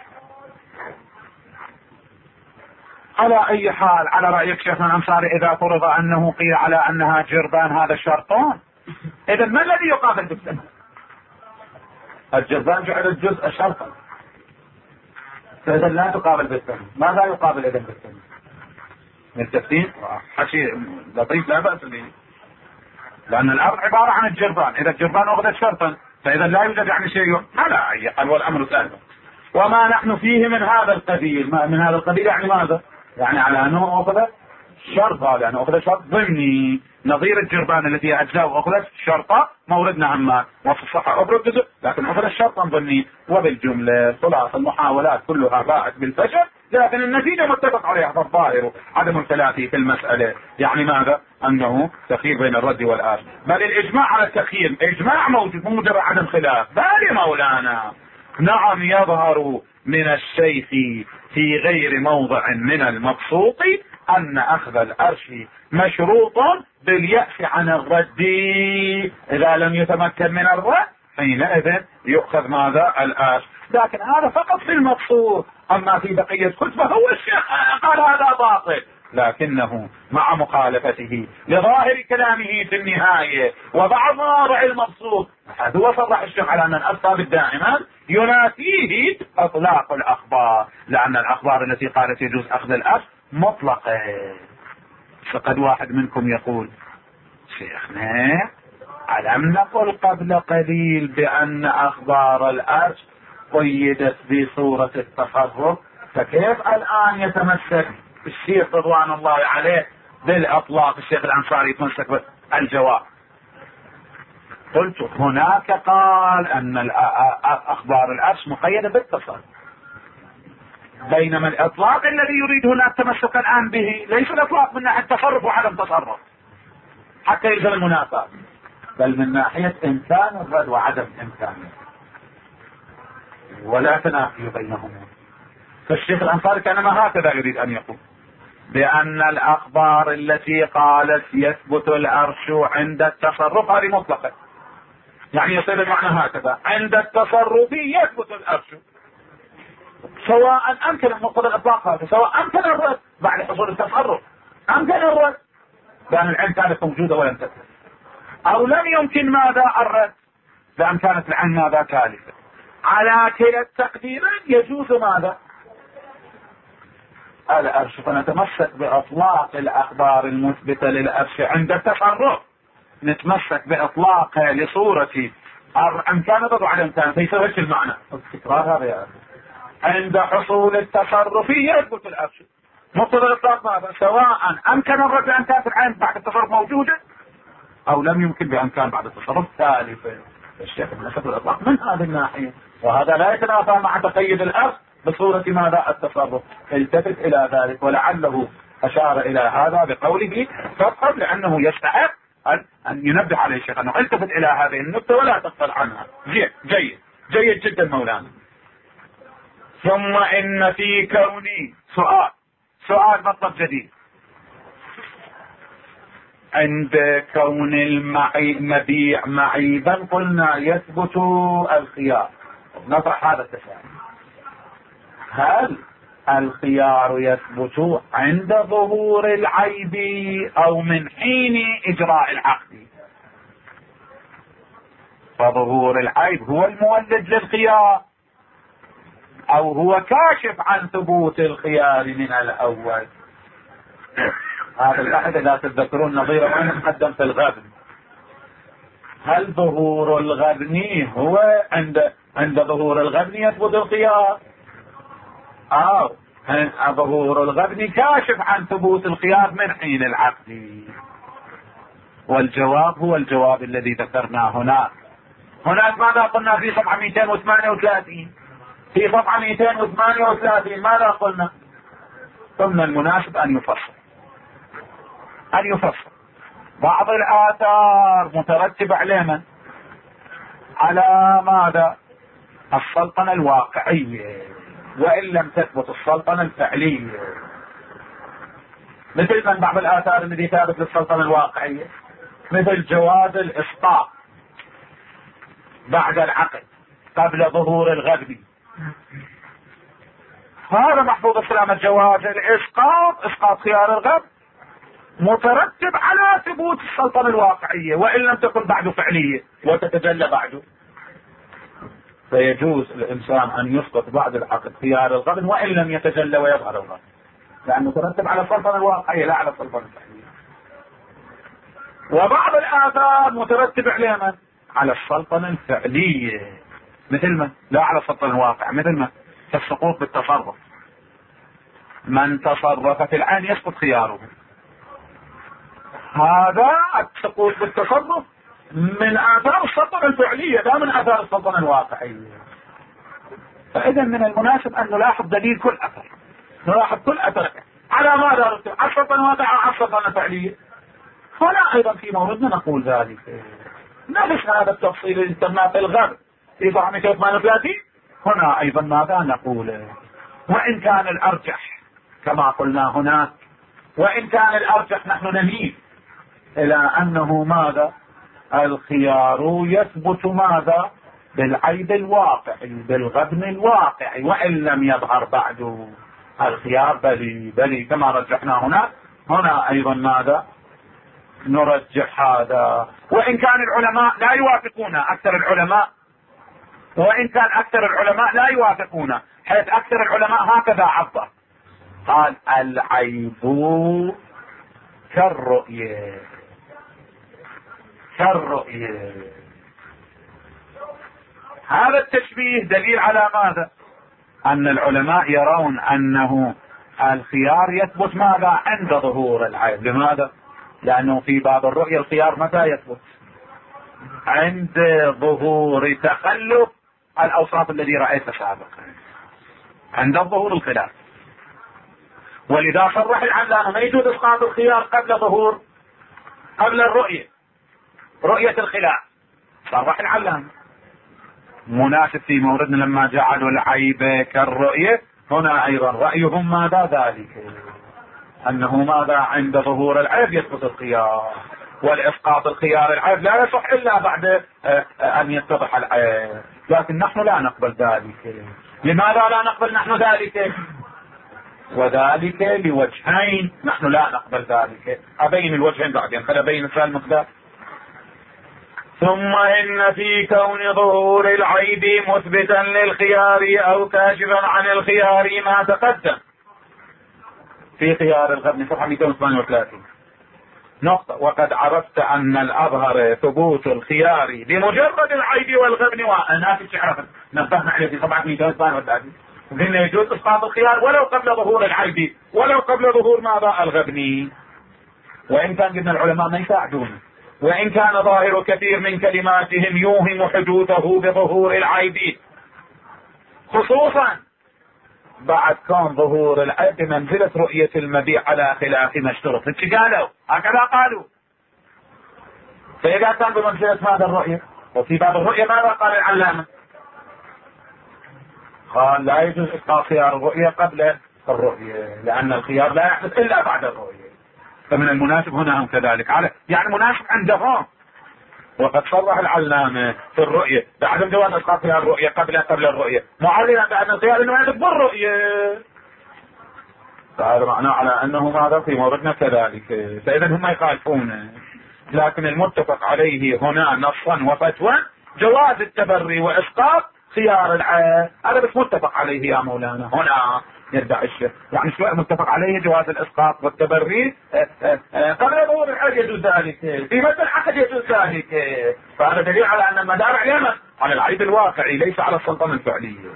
على اي حال على رأيك شيخ الأنصاري اذا فرض انه قيل على انها جربان هذا الشرطان، اذا ما الذي يقابل بالثمن؟ الجربان جعل الجزء شرطا فاذا لا تقابل بالثمن، ماذا يقابل اذا بالثمن؟ من التفسير حكي لطيف لا بأس به، لان الارض عبارة عن الجربان، اذا الجربان اخذت شرطا فاذا لا يوجد يعني شيء على اي حال والامر سهل. وما نحن فيه من هذا القبيل، من هذا القبيل يعني ماذا؟ يعني على انه اخذ شرط، هذا يعني اخذ شرط ضمني نظير الجربان التي اجزاء واخذت شرطه موردنا عما وصف الصحة ابرز جزء، لكن اخذ شرطا ضمني. وبالجمله خلاص المحاولات كلها باءت بالفشل، لكن النتيجه متفق عليها فالظاهر عدم التلافي في المساله، يعني ماذا؟ انه تخيير بين الرد والآخر، بل الاجماع على التخيير اجماع موجود مو مجرد عدم خلاف. بل مولانا نعم يظهر من الشيخ في غير موضع من المبسوط ان اخذ الارش مشروط باليأس عن الرد، اذا لم يتمكن من الرد حينئذ يؤخذ ماذا؟ الارش. لكن هذا فقط في المبسوط، اما في بقية كتبه هو الشيخ قال هذا باطل، لكنه مع مخالفته لظاهر كلامه في النهاية وبعض مواضع المبسوط هذا هو صرح الشيخ على ان الاسباب الدائمة ينافيه اطلاق الاخبار، لان الاخبار التي قالت يجوز اخذ الارش مطلقة. فقد واحد منكم يقول شيخنا ألم نقل قبل قليل بان اخبار الارش قيدت بصورة التصرف، فكيف الان يتمسك الشيخ رضوان الله عليه بالاطلاق الشيخ الانصاري يتمسك بالجواب. قلت هناك قال ان اخبار العرش مقيده بالتصرف، بينما الاطلاق الذي يريد هنا التمسك الان به ليس الاطلاق من ناحيه تصرف وعدم تصرف حتى يلزم المنافاه، بل من ناحيه امكان الرد وعدم امكانه، ولا تنافي بينهما. فالشيخ الانصاري كانما هكذا يريد ان يقول، بان الاخبار التي قالت يثبت العرش عند التصرف هذه مطلقه، يعني يصير المعنى هكذا: عند التصرف يثبت العرش، سواء امكن مقتضى الاطلاق هذا، سواء امكن الرد بعد حصول التصرف، امكن الرد لان العين كانت موجوده ولم تثبت، او لم يمكن ماذا الرد لان كانت العين ماذا ثالثه. على كلا التقديرين يجوز ماذا العرش، فنتمسك باطلاق الاخبار المثبته للعرش عند التصرف، نتمسك باطلاقها لصوره امكان الرد وعدم امكانه، فيسوي ايش المعنى؟ التكرار هذا يا عند حصول التصرف يثبت العرش، مقتضى الاطلاق ماذا؟ سواء امكن الرد بان كانت العين بعد التصرف موجوده او لم يمكن بان كان بعد التصرف ثالثا. الشيخ نسب الاطلاق من هذه الناحيه، وهذا لا يتنافى مع تقييد العرش بصوره ماذا؟ التصرف. التفت الى ذلك، ولعله اشار الى هذا بقوله فقط لانه يستحق ان ينبه عليه الشيخ انه التفت الى هذه النقطه ولا تغفل عنها. جيد جيد جيد جدا مولانا. ثم ان في كوني سؤال سؤال مطلب جديد، عند كون المبيع معيبا قلنا يثبت الخيار. نطرح هذا التساؤل: هل الخيار يثبت عند ظهور العيب او من حين اجراء العقد؟ فظهور العيب هو المولد للخيار او هو كاشف عن ثبوت الخيار من الاول؟ هذا الأحد لا تتذكرون نظيره وين مقدم في الغبن. هل ظهور الغبن هو عند عند ظهور الغبن يثبت الخيار، او ظهور الغبن كاشف عن ثبوت الخيار من حين العقد؟ والجواب هو الجواب الذي ذكرناه هناك. هناك ماذا قلنا في صفحة مئتين وثمانية وثلاثين؟ في صفحة مئتين وثمانية وثلاثين ماذا قلنا؟ ثم المناسب ان يفصل ان يفصل بعض الآثار مترتبة على من؟ على ماذا؟ السلطنة الواقعية، وإن لم تثبت السلطنة الفعلية. مثل من بعض الآثار التي ثابت للسلطنة الواقعية، مثل جواز الإسقاط بعد العقد قبل ظهور الغبن، هذا محفوظ السلامة. جواز الإسقاط، إسقاط خيار الغبن، مترتب على ثبوت السلطنة الواقعية وإن لم تكن بعد فعلية وتتجلى بعده. فيجوز الإنسان أن يسقط بعد العقد خيار الغبن وإن لم يتجلى ويظهر الغبن، لأنه مترتب على السلطنة الواقعية لا على السلطنة الفعلية. وبعض الآثار مترتب على من؟ على السلطنة الفعلية، مثل من؟ لا على السلطنة الواقع، مثل من؟ كالسقوط بالتصرف. من تصرف في العين يسقط خياره، هذا السقوط بالتصرف من آثار السلطنة الفعلية لا من آثار السلطنة الواقعية. فإذا من المناسب أن نلاحظ دليل كل أثر، نلاحظ كل أثر على ماذا رتب، على السلطنة الواقعية أو على السلطنة الفعلية. هنا أيضا في موردنا نقول ذلك، نفس هذا التفصيل اللي تمناه في الغرب في صفحة مئتين وثمانية وثلاثين، هنا أيضا ماذا نقول؟ وإن كان الأرجح كما قلنا هناك، وإن كان الأرجح نحن نميل إلى أنه ماذا؟ الخيار يثبت ماذا؟ بالعيب الواقعي، بالغبن الواقعي، وإن لم يظهر بعد الخيار بلي بلي كما رجحنا هنا. هنا أيضا ماذا؟ نرجح هذا، وإن كان العلماء لا يوافقون، أكثر العلماء، وإن كان أكثر العلماء لا يوافقون، حيث أكثر العلماء هكذا عبر، قال العيب كالرؤية، كالرؤية. هذا التشبيه دليل على ماذا؟ أن العلماء يرون أنه الخيار يثبت ماذا؟ عند ظهور العيب. لماذا؟ لأنه في باب الرؤية الخيار متى يثبت؟ عند ظهور تخلف الأوصاف الذي رأيتها سابقا، عند ظهور الخلاف. ولذا صرح العلامة ما يجوز إسقاط الخيار قبل ظهور، قبل الرؤية، رؤية الخلاف. صرح العلامة مناسب في موردنا لما جعلوا العيب كالرؤية. هنا أيضا رأيهم ماذا؟ ذلك أنه ماذا؟ عند ظهور العيب يثبت الخيار، والإسقاط الخيار العيب لا يصح إلا بعد أن يتضح العيب. لكن نحن لا نقبل ذلك. لماذا لا نقبل نحن ذلك؟ وذلك لوجهين. نحن لا نقبل ذلك. أبين الوجهين بعدين، خل أبين مثال مقدار. ثم إن في كون ظهور العيب مثبتا للخيار أو كاشفا عن الخيار ما تقدم في خيار الغبن صفحة مئتين وثمانية وثلاثين نقطة. وقد عرفت أن الأظهر ثبوت الخيار بمجرد العيب والغبن. وأنا في الشعر نبهنا عليه في صفحة مئتين وثمانية وثلاثين إن يجوز إسقاط الخيار ولو قبل ظهور العيب ولو قبل ظهور ماذا؟ الغبن. وإن كان قلنا العلماء ما يساعدون، وإن كان ظاهر كثير من كلماتهم يوهم حدوثه بظهور العيب، خصوصا بعد كون ظهور العيب بمنزلة رؤية المبيع على خلاف ما اشترط. انت قالوا هكذا قالوا. فإذا كان بمنزلة ماذا؟ الرؤية. وفي باب الرؤية ماذا قال العلامة؟ قال لا يجوز إسقاط خيار الرؤية قبل الرؤية، لأن الخيار لا يحدث إلا بعد الرؤية. فمن المناسب هنا هم كذلك، على يعني مناسب عندهم. وقد صرح العلامة في الرؤية بعدم جواز إسقاط خيار الرؤية قبل قبل الرؤية، معلنا بأن الخيار إنه يحدث بالرؤية. فهذا معناه على أنه ماذا؟ في موردنا كذلك. فإذا هم يخالفون. لكن المتفق عليه هنا نصا وفتوى جواز التبري وإسقاط خيار العيب. هذا بس متفق عليه يا مولانا. هنا يدعي الشيخ يعني شوية متفق عليه جواز الإسقاط والتبري قبل ظهور العيب يجوز ذلك، في مثل العقد يجوز ذلك. فهذا دليل على أن المدار على على العيب الواقعي ليس على السلطنة الفعلية.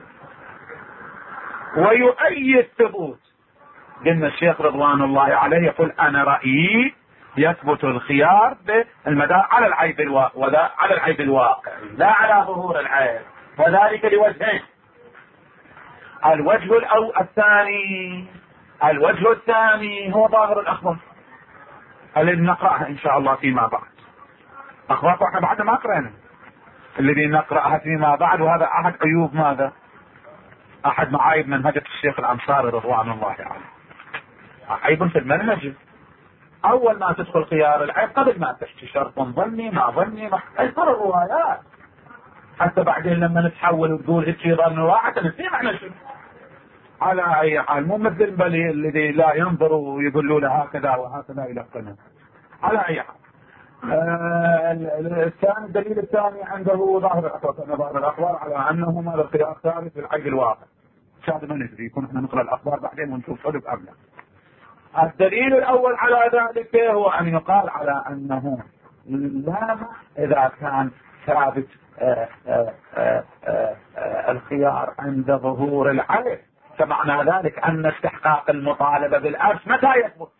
ويؤيد ثبوت. قلنا الشيخ رضوان الله عليه يقول أنا رأيي يثبت الخيار بالمدار على العيب الواقعي ولا على العيب الواقعي لا على ظهور العيب، وذلك لوجهين. الوجه الأول الثاني الوجه الثاني هو ظاهر الأخبار اللي نقرأها إن شاء الله فيما بعد. أخبار احنا بعد ما قرأنا الذي نقرأها فيما بعد، وهذا أحد عيوب ماذا؟ أحد معايب منهجة الشيخ الأنصاري رضوان الله عليه. عيب في المنهج. أول ما تدخل خيار العيب قبل ما تحكي شرط ظني ما ظني ما اذكر الروايات، حتى بعدين لما نتحول وتقول هيك ظن واحد نسي معنى شنو. على أي حال مو مثل البلي الذي لا ينظر ويقول له هكذا وهكذا يلقنه. على أي حال آه الثاني الدليل الثاني عنده ظاهر الأخبار، ظاهر الأخبار على أنه ماذا؟ الخيار ثابت في العيب الواقع. هذا ما ندري، يكون احنا نقرأ الأخبار بعدين ونشوف صدق قبله. الدليل الأول على ذلك هو أن يقال على أنه لا إذا كان ثابت آآ آآ آآ الخيار عند ظهور العيب، فمعنى ذلك أن استحقاق المطالبة بالأرش متى يثبت؟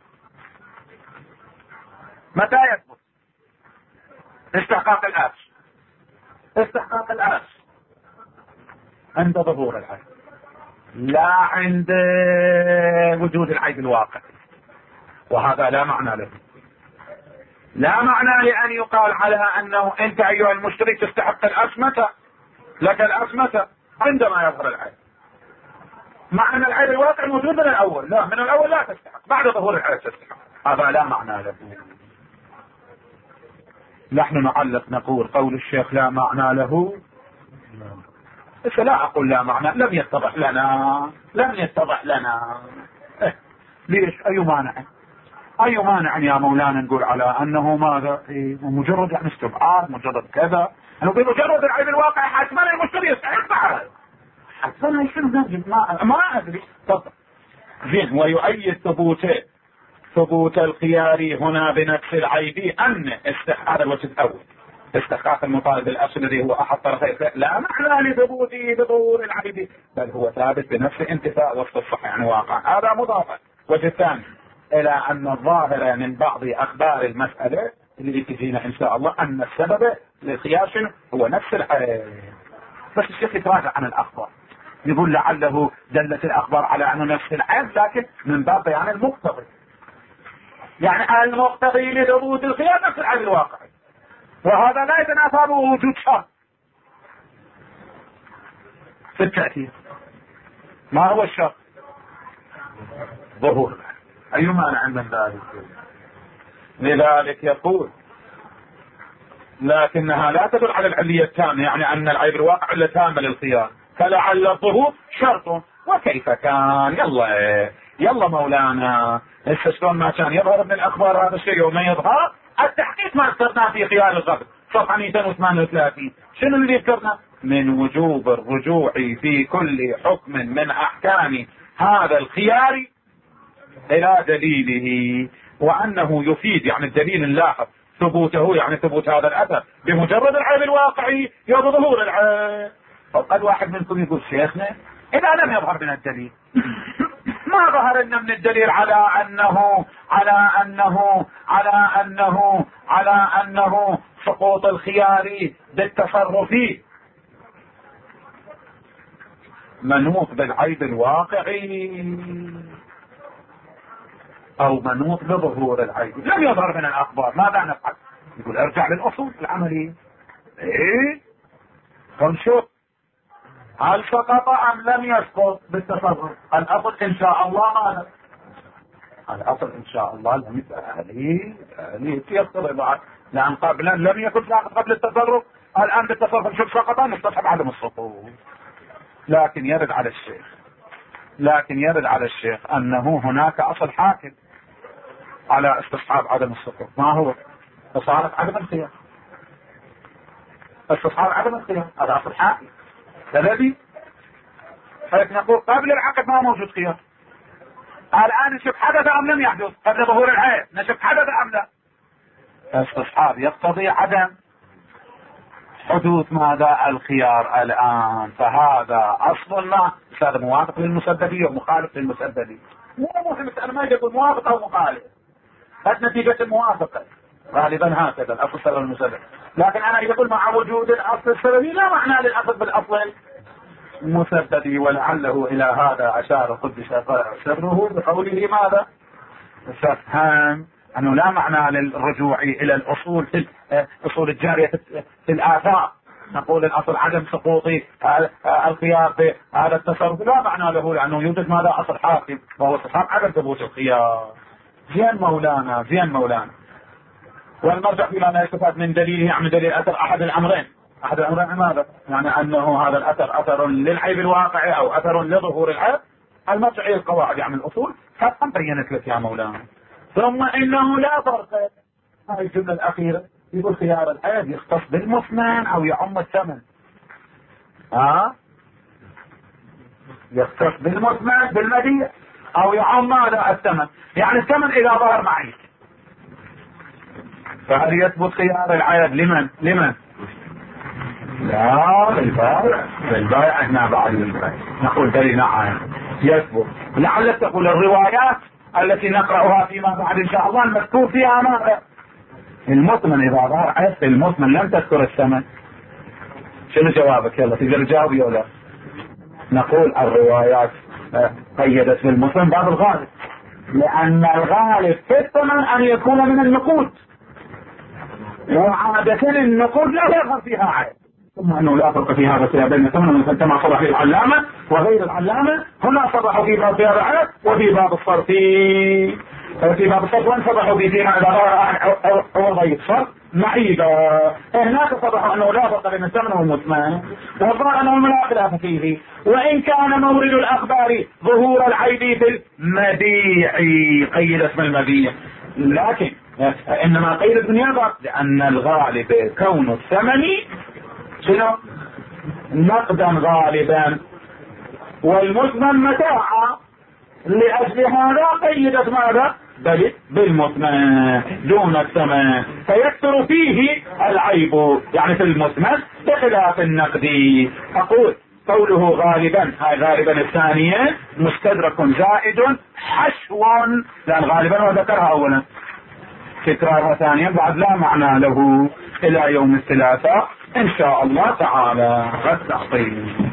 متى يثبت استحقاق الأرش؟ استحقاق الأرش عند ظهور العيب، لا عند وجود العيب الواقع. وهذا لا معنى له، لا معنى لأن يقال على أنه أنت أيها المشتري تستحق الأرش متى؟ لك الأرش متى؟ عندما يظهر العيب. مع أن العيب الواقع موجود من الأول، لا من الأول لا تستحق، بعد ظهور العيب تستحق. هذا لا معنى له. نحن نعلق نقول قول الشيخ لا معنى له، بس لا أقول لا معنى، لم يتضح لنا لم يتضح لنا إيه؟ ليش؟ أي مانع أي مانع يا مولانا نقول على أنه ماذا؟ إيه؟ مجرد يعني استبعاد، مجرد كذا، أنه بمجرد العيب الواقع حتما المشتري يستحق بعد، حتما شنو نجد؟ ما ما أدري. تفضل. زين. ويؤيد ثبوت ثبوت الخيار هنا بنفس العيب أن استحق. هذا الوجه الأول. استحقاق المطالب الاصل الذي هو احد طرفي لا معنى لثبوته بظهور العيب، بل هو ثابت بنفس انتفاء وصف الصحة يعني واقع. هذا مضافا. وجه الثاني الى ان الظاهر من بعض اخبار المسألة اللي تجينا ان شاء الله ان السبب للخيار هو نفس العيب. بس الشيخ يتراجع عن الاخبار، يقول لعله دلت الاخبار على انه نفس العيب، لكن من باب بيان المقتضي، يعني المقتضي لثبوت الخيار نفس العيب الواقعي، وهذا لا يتنافى بوجود شرط في التأثير. ما هو الشرط؟ ظهور العيب. اي مانع من ذلك؟ لذلك يقول لكنها لا تدل على العلية التامة، يعني ان العيب الواقع الا تامة للخيار، فلعل الظهور شرط. وكيف كان؟ يلا يلا مولانا، هسه شلون ما كان يظهر من الاخبار هذا الشيء وما يظهر التحقيق ما ذكرنا في خيار الغبن صفحة مئتين وثمانية وثلاثين. شنو اللي ذكرنا؟ من وجوب الرجوع في كل حكم من احكام هذا الخيار الى دليله، وانه يفيد يعني الدليل نلاحظ ثبوته، يعني ثبوت هذا الاثر بمجرد العيب الواقعي يوم ظهور العيب. فقد واحد منكم يقول شيخنا اذا لم يظهر من الدليل ما ظهر لنا من الدليل على انه على انه على انه على انه سقوط الخيار بالتصرف منوط بالعيب الواقعي او منوط بظهور العيب، لم يظهر من الاخبار، ماذا نفعل؟ يقول ارجع للاصول العمليه. ايه فنشوف هل سقط ام لم يسقط بالتصرف. الاصل ان شاء الله ماذا؟ الاصل ان شاء الله لم يتأهلي ليه يصدر بعد، لان قبلا لم يكن ساقط قبل التصرف، الان بالتصرف نشوف سقطا نستصحب عدم السقوط. لكن يرد على الشيخ لكن يرد على الشيخ انه هناك اصل حاكم على استصحاب عدم السقوط. ما هو؟ استصحاب عدم الخيار. استصحاب عدم الخيار هذا اصل حاكم الذي حيث نقول قبل العقد ما موجود خيار. الان نشوف حدث ام لم يحدث قبل ظهور العيب، نشوف حدث ام لا. استصحاب يقتضي عدم حدوث ماذا؟ الخيار الان. فهذا اصل ما هذا موافق للمسببية ومخالف للمسببية. مو مهم انا ما يقول موافق او مخالف، هذه نتيجة الموافقة غالبا هكذا الاصل سبب المسبب. لكن انا يقول مع وجود الاصل السببي لا معنى للاصل بالاصل المسببي، ولعله الى هذا اشار قدس سره بقوله ماذا؟ فهم انه لا معنى للرجوع الى الاصول في الاصول الجارية في الاثار. نقول الاصل عدم سقوط الخيار في هذا التصرف لا معنى له، لانه يوجد ماذا؟ اصل حاكم وهو استصحاب عدم ثبوت الخيار. زين مولانا زين مولانا. والمرجع فيما ما يستفاد من دليله يعني دليل اثر احد الامرين. احد الامرين ماذا؟ يعني انه هذا الاثر اثر للعيب الواقعي او اثر لظهور العيب. المرجع الى القواعد يعني الاصول فقط بينت لك يا مولانا. ثم انه لا فرق، هذه الجمله الاخيره يقول خيار العيب يختص بالمثمن او يعم الثمن. ها يختص بالمثمن بالمبيع او يعم ماذا؟ الثمن. يعني الثمن اذا ظهر معي فهل يثبت خيار العيب لمن؟ لمن؟ لا للبائع. للبائع هنا بعد البائع نقول دليل نعم يثبت. لعلك تقول الروايات التي نقرأها فيما بعد ان شاء الله المذكور فيها ماذا؟ المثمن. اذا ظهر عيب في المثمن لم تذكر الثمن. شنو جوابك؟ يلا تقدر تجاوب ولا؟ نقول الروايات قيدت بالمثمن باب الغالب، لان الغالب في الثمن ان يكون من النقود، وعادة النقود لا يظهر فيها عيب. ثم انه لا فرق في هذا بين الثمن كما صرح فيه العلامة وغير العلامة. هنا صرحوا في باب العيب وفي باب الصرف في باب الصرف وان صرحوا في فيما اذا عوض يصرف معيبة. هناك صرحوا انه لا فرق بين الثمن والمثمن، والظاهر انه لا خلاف فيه. وان كان مورد الاخبار ظهور العيب في المبيع قيد اسم المبيع، لكن انما قيد الدنيا لان الغالب كون الثمن شنو؟ نقدا غالبا والمثمن متاعا. لاجل هذا قيدت ماذا؟ بل بالمثمن دون الثمن، فيكثر فيه العيب يعني في المثمن بخلاف النقدي. أقول قوله غالبا، هاي غالبا الثانية مستدرك زائد حشو، لأن غالبا وذكرها أولا، تكرارها ثانيا بعد لا معنى له إلى يوم الثلاثاء إن شاء الله تعالى. التعطيل.